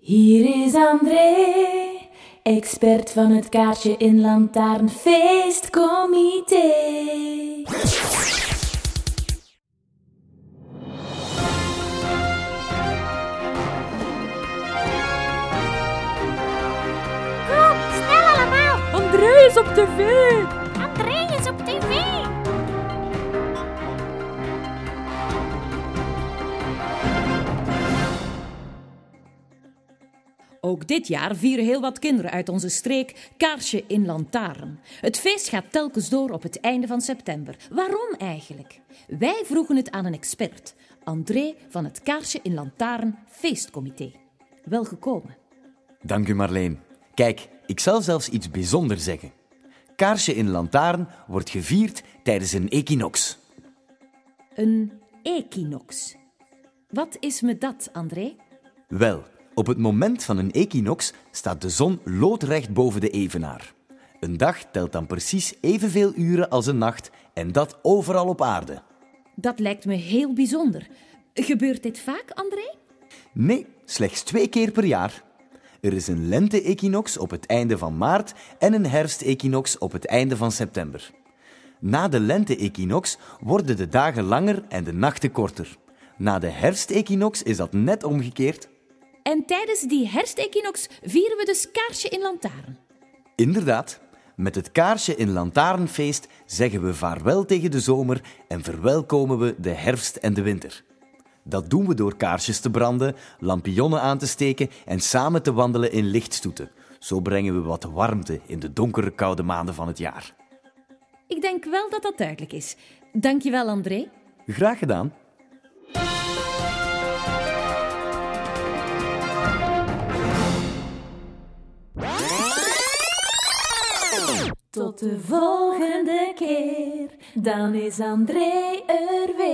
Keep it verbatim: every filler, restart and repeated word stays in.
Hier is André, expert van het Kaarsje in Lantaarnfeestcomité. Kom, snel allemaal! André is op tv! André is op tv! Ook dit jaar vieren heel wat kinderen uit onze streek Kaarsje in Lantaarn. Het feest gaat telkens door op het einde van september. Waarom eigenlijk? Wij vroegen het aan een expert, André van het Kaarsje in Lantaarn Feestcomité. Welgekomen. Dank u Marleen. Kijk, ik zal zelfs iets bijzonders zeggen. Kaarsje in Lantaarn wordt gevierd tijdens een equinox. Een equinox. Wat is me dat, André? Wel, op het moment van een equinox staat de zon loodrecht boven de evenaar. Een dag telt dan precies evenveel uren als een nacht en dat overal op aarde. Dat lijkt me heel bijzonder. Gebeurt dit vaak, André? Nee, slechts twee keer per jaar. Er is een lente-equinox op het einde van maart en een herfst-equinox op het einde van september. Na de lente-equinox worden de dagen langer en de nachten korter. Na de herfst-equinox is dat net omgekeerd. En tijdens die herfstequinox vieren we dus Kaarsje in Lantaarn. Inderdaad, met het Kaarsje in Lantaarnfeest zeggen we vaarwel tegen de zomer en verwelkomen we de herfst en de winter. Dat doen we door kaarsjes te branden, lampionnen aan te steken en samen te wandelen in lichtstoeten. Zo brengen we wat warmte in de donkere, koude maanden van het jaar. Ik denk wel dat dat duidelijk is. Dank je wel, André. Graag gedaan. Tot de volgende keer, dan is André er weer.